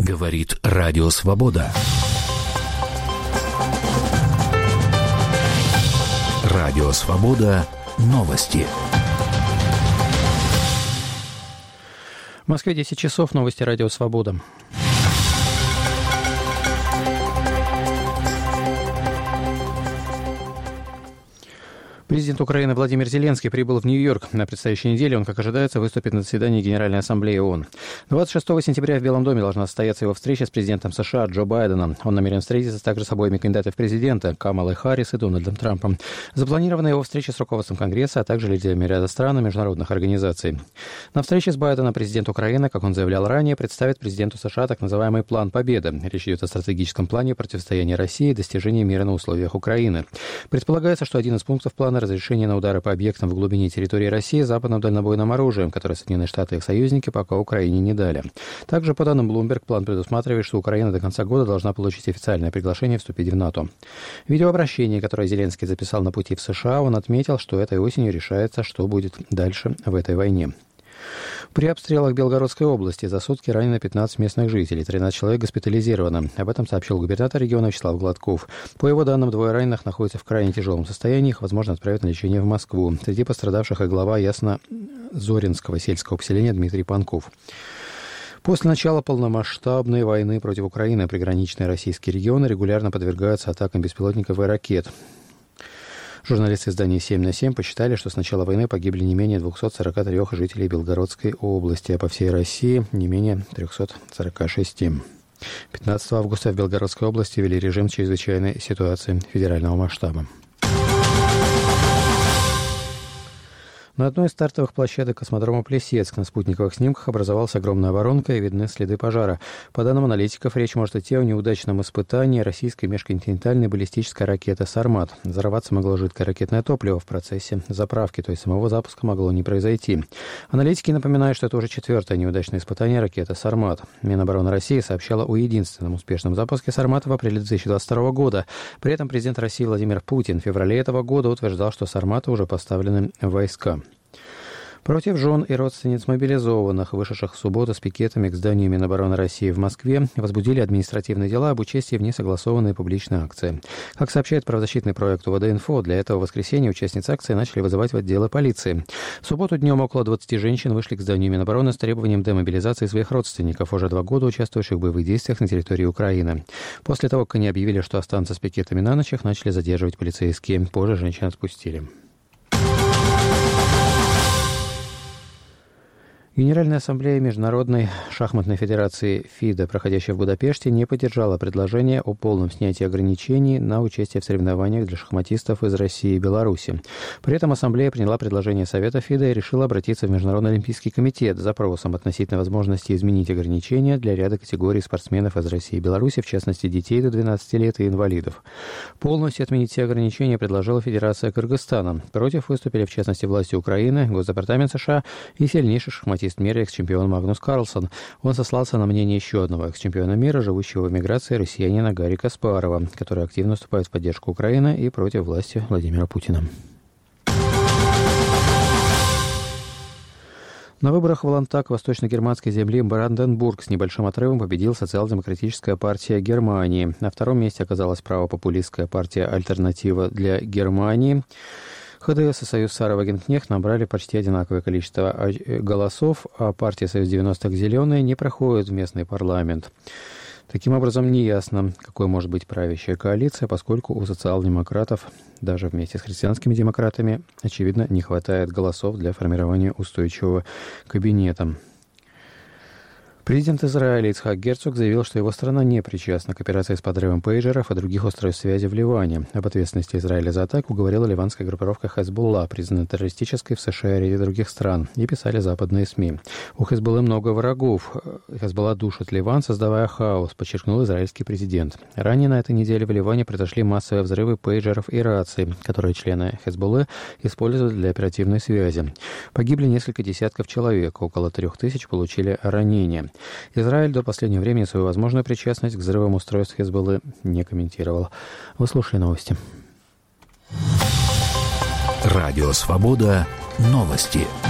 Говорит Радио Свобода. Радио Свобода. Новости. В Москве 10 часов. Новости Радио Свобода. Президент Украины Владимир Зеленский прибыл в Нью-Йорк. На предстоящей неделе он, как ожидается, выступит на заседании Генеральной Ассамблеи ООН. 26 сентября в Белом доме должна состояться его встреча с президентом США Джо Байденом. Он намерен встретиться также с обоими кандидатами в президенты Камалой Харрис и Дональдом Трампом. Запланирована его встреча с руководством Конгресса, а также лидерами ряда стран и международных организаций. На встрече с Байденом президент Украины, как он заявлял ранее, представит президенту США так называемый «План Победы». Речь идет о стратегическом плане противостояния России и достижения мира на условиях Украины. Предполагается, что один из пунктов плана — разрешение на удары по объектам в глубине территории России западным дальнобойным оружием, которое Соединенные Штаты и их союзники пока Украине не дали. Также, по данным Bloomberg, план предусматривает, что Украина до конца года должна получить официальное приглашение вступить в НАТО. В видеообращении, которое Зеленский записал на пути в США, он отметил, что этой осенью решается, что будет дальше в этой войне. При обстрелах Белгородской области за сутки ранено 15 местных жителей, 13 человек госпитализировано. Об этом сообщил губернатор региона Вячеслав Гладков. По его данным, 2 раненых находятся в крайне тяжелом состоянии, их, возможно, отправят на лечение в Москву. Среди пострадавших и глава Ясно-Зоринского сельского поселения Дмитрий Панков. После начала полномасштабной войны против Украины приграничные российские регионы регулярно подвергаются атакам беспилотников и ракет. Журналисты издания «7 на 7» посчитали, что с начала войны погибли не менее 243 жителей Белгородской области, а по всей России не менее 346. 15 августа в Белгородской области ввели режим чрезвычайной ситуации федерального масштаба. На одной из стартовых площадок космодрома Плесецк на спутниковых снимках образовалась огромная воронка и видны следы пожара. По данным аналитиков, речь может идти о неудачном испытании российской межконтинентальной баллистической ракеты «Сармат». Взорваться могло жидкое ракетное топливо в процессе заправки, то есть самого запуска могло не произойти. Аналитики напоминают, что это уже 4-е неудачное испытание ракеты «Сармат». Минобороны России сообщала о единственном успешном запуске «Сармата» в апреле 2022 года. При этом президент России Владимир Путин в феврале этого года утверждал, что «Сарматы» уже поставлены в войска. Против жен и родственниц мобилизованных, вышедших в субботу с пикетами к зданию Минобороны России в Москве, возбудили административные дела об участии в несогласованной публичной акции. Как сообщает правозащитный проект УВД-Инфо, для этого в воскресенье участницы акции начали вызывать в отделы полиции. В субботу днем около 20 женщин вышли к зданию Минобороны с требованием демобилизации своих родственников, уже 2 года участвующих в боевых действиях на территории Украины. После того, как они объявили, что останутся с пикетами на ночь, их начали задерживать полицейские. Позже женщин отпустили. Генеральная ассамблея Международной шахматной федерации ФИДе, проходящая в Будапеште, не поддержала предложение о полном снятии ограничений на участие в соревнованиях для шахматистов из России и Беларуси. При этом ассамблея приняла предложение Совета ФИДе и решила обратиться в Международный олимпийский комитет с запросом относительно возможности изменить ограничения для ряда категорий спортсменов из России и Беларуси, в частности детей до 12 лет и инвалидов. Полностью отменить все ограничения предложила Федерация Кыргызстана. Против выступили, в частности, власти Украины, Госдепартамент США и сильнейший шахматист мира, экс-чемпион Магнус Карлсон. Он сослался на мнение еще одного экс-чемпиона мира, живущего в эмиграции, россиянина Гарри Каспарова, который активно выступает в поддержку Украины и против власти Владимира Путина. На выборах в Ландтаг восточно-германской земли Бранденбург с небольшим отрывом победил Социал-демократическая партия Германии. На втором месте оказалась правопопулистская партия «Альтернатива для Германии». ХДС и Союз Сара Вагенкнехт набрали почти одинаковое количество голосов, а партия «Союз 90-х Зеленые» не проходит в местный парламент. Таким образом, неясно, какой может быть правящая коалиция, поскольку у социал-демократов, даже вместе с христианскими демократами, очевидно, не хватает голосов для формирования устойчивого кабинета. Президент Израиля Ицхак Герцог заявил, что его страна не причастна к операции с подрывом пейджеров и других устройств связи в Ливане. Об ответственности Израиля за атаку говорила ливанская группировка Хезболла, признанная террористической в США и ряде других стран, и писали западные СМИ. У Хезболлы много врагов. Хезболла душит Ливан, создавая хаос, подчеркнул израильский президент. Ранее на этой неделе в Ливане произошли массовые взрывы пейджеров и раций, которые члены Хезболлы используют для оперативной связи. Погибли несколько десятков человек, около 3000 получили ранения. Израиль до последнего времени свою возможную причастность к взрывам устройств Хезболлы не комментировал. Вы слушали новости. Радио «Свобода». Новости.